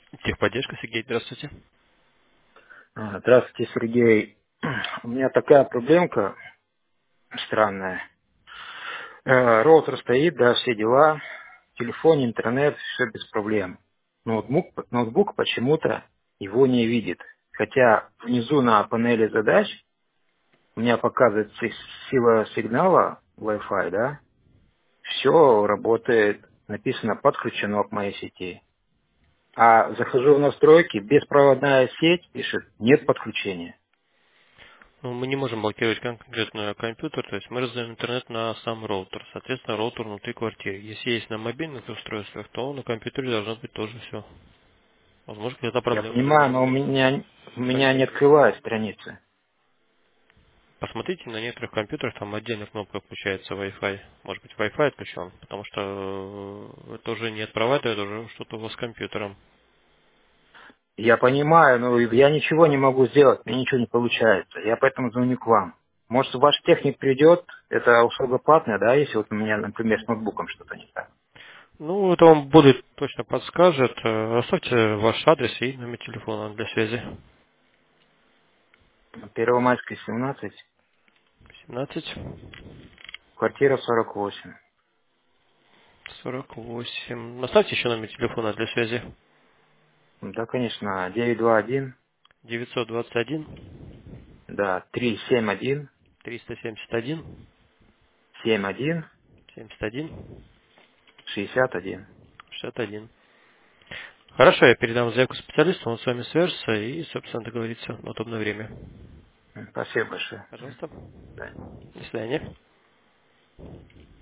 Техподдержка, Сергей, здравствуйте. Здравствуйте, Сергей. У меня такая проблемка странная. Роутер стоит, да, все дела, телефон, интернет, все без проблем. Ноутбук почему-то его не видит. Хотя внизу на панели задач у меня показывается сила сигнала Wi-Fi, да, все работает, написано подключено к моей сети. А захожу в настройки, беспроводная сеть, пишет, нет подключения. Ну, мы не можем блокировать конкретный компьютер, то есть мы раздаем интернет на сам роутер. Соответственно, роутер внутри квартиры. Если есть на мобильных устройствах, то на компьютере должно быть тоже все. Возможно, какая-то Я проблема с понимаю, но у меня не соединением. открывает страницы. Посмотрите, на некоторых компьютерах там отдельная кнопка включается Wi-Fi. Может быть, Wi-Fi отключен, потому что это уже не от провайдера, это уже что-то у вас с компьютером. Я понимаю, но я ничего не могу сделать, мне ничего не получается. Я поэтому звоню к вам. Может, ваш техник придет, это услуга платная, да, если вот у меня, например, с ноутбуком что-то не так. Ну, это вам будет точно подскажет. Оставьте ваш адрес и номер телефона для связи. Первомайская, 17, 17 квартира 48. 48. Оставьте еще номер телефона для связи. Да, конечно, 921, 921 да, 371, 371 71, 71 61. 61. Хорошо, я передам заявку специалисту, он с вами свяжется и, собственно, договорится на удобное время. Спасибо большое. Пожалуйста. Да. До свидания.